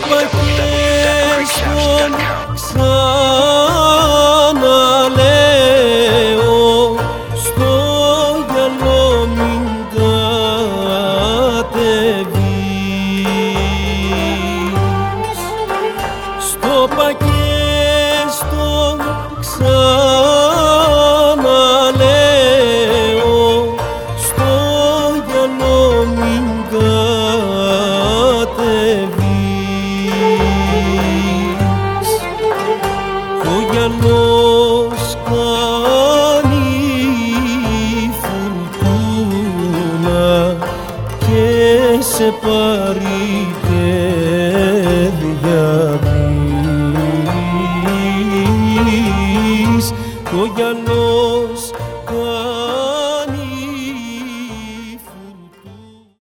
πακέστον ξαναλέω, στο γυαλό μην κατεβείς. Στο πακέστον ξαναλέω, στο γυαλό μην κατεβείς. Ο γυαλός κάνει φουρτούνα και σε πάρει παιδιά δεις. Ο γυαλός